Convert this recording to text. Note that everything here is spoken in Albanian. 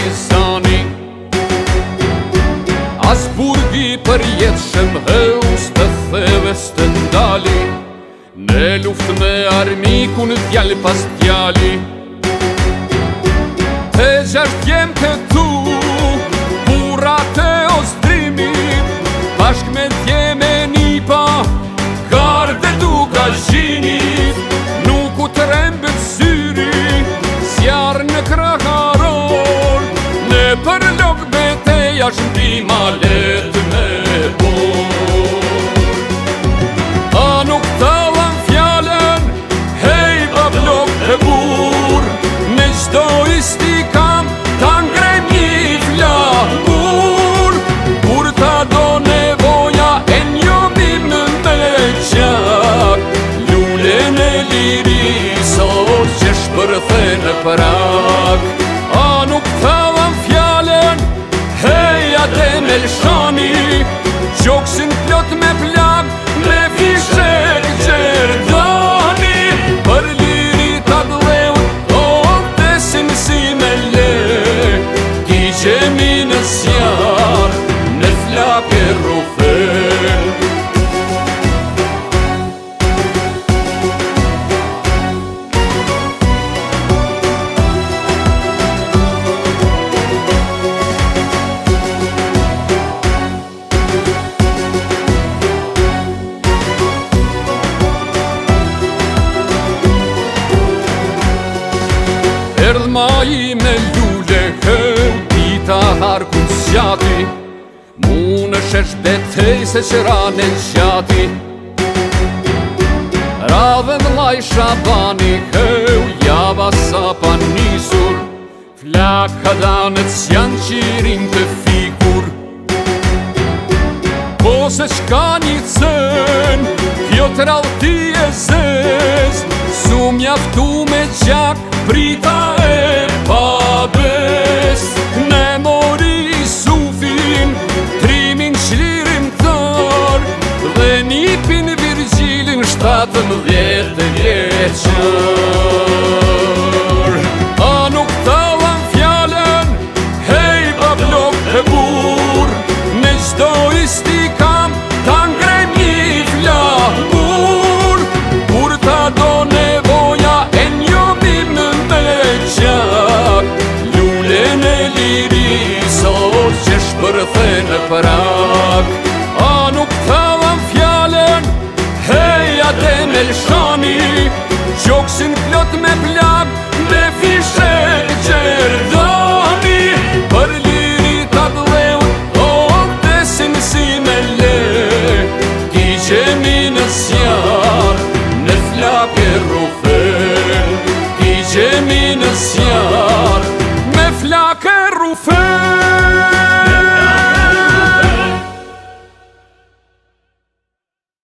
zani As burgi për jetë shemheus të theves të ndali Në luft me armikun djali pas djali Të gjasht jem këtu, burat e ostrimit Bashk me djeme nipa, garde duka zhinit Nuk u të rembet syri, zjarë në kraharor Në për lok beteja shndima let me por A nuk talan fjalen, hej bablok e bur Në qdo isti kam, ta ngrem një flakur Kur ta do nevoja, e njo bim në qak Lulen e lirisor, që shpërthe në prak A nuk talan fjalen, hej ate me lshani Gjoksin plot me plak, me fishek gjerdani Për lirit atë dheut, o desin si me le Ti qemi në zjarë, në flak e rufel Erdh ma i me lule hëu, dita harku zjati Mu në shesh betej se qëra në gjati Radhen laj shabani hëu, java sa pa nisur Flaka danet s'janë qirin të fikur Po se qka një cën, kjo të rallti e zez Su mjaftu me gjak, prita e pabes Ne mori sufin, trimin qlirim tër Dhe nipin Virgjilin 17 vjeqër A nuk talan fjalen, hej bablok e bur Në qdo isti kam, ta ngrem një flakur Kur ta do nevoja, e njo bim në qak Lulen e lirisor, që shpërthe në prak